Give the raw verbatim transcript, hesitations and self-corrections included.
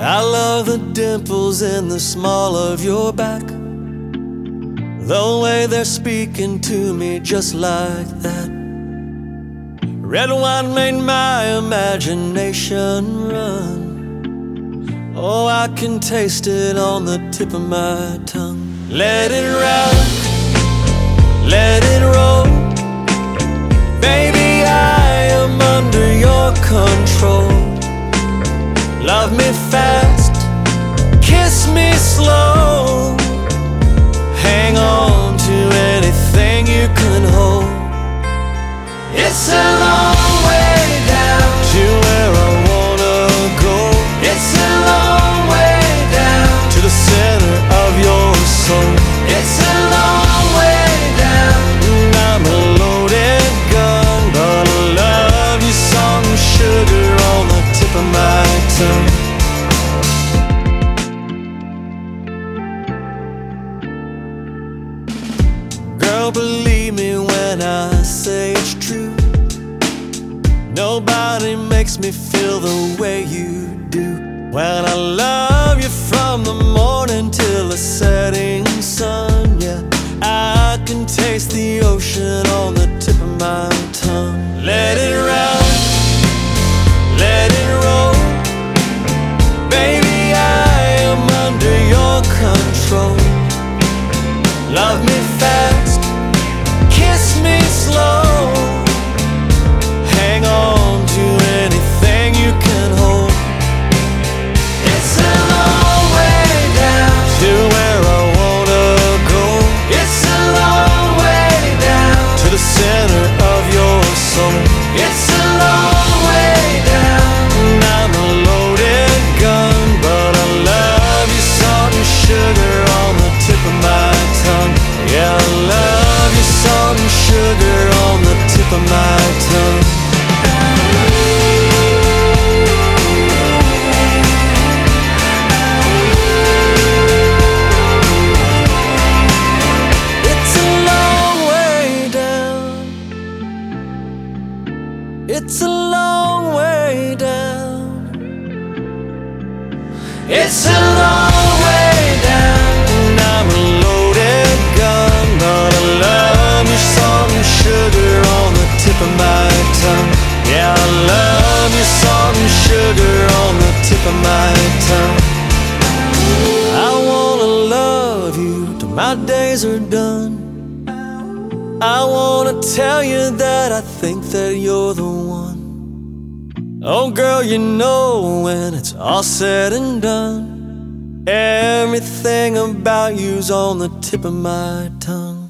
I love the dimples in the small of your back, the way they're speaking to me just like that. Red wine made my imagination run. Oh, I can taste it on the tip of my tongue. Let it rock, let it roll. Baby, I am under your control. Love me fast, kiss me slow. Hang on to anything you can hold. It's a long way down to where I wanna go. It's a long way down to the center of your soul. It's a long way down, and I'm a loaded gun, but I love you song sugar on the tip of my tongue. Girl, believe me when I say it's true. Nobody makes me feel the way you do. When I love you from the morning till the setting sun, yeah, I can taste the ocean on the tip of my tongue. Let it rock, let it roll. Baby, I am under your control. Love me fast, kiss me slow. Hang on to anything you can hold. It's a long way down to where I wanna go. It's a long way down to the center of your soul. It's a long way down, and I'm a loaded gun, but I love you salt and sugar on the tip of my tongue. Yeah, I love you salt and sugar on the tip of my tongue. It's a long way down. It's a long way down. It's a long way down, and I'm a loaded gun, but I love you salt and sugar on the tip of my tongue. Yeah, I love you salt and sugar on the tip of my tongue. I wanna love you till my days are done. I wanna tell you that I think that you're the one. Oh girl, you know when it's all said and done, everything about you's on the tip of my tongue.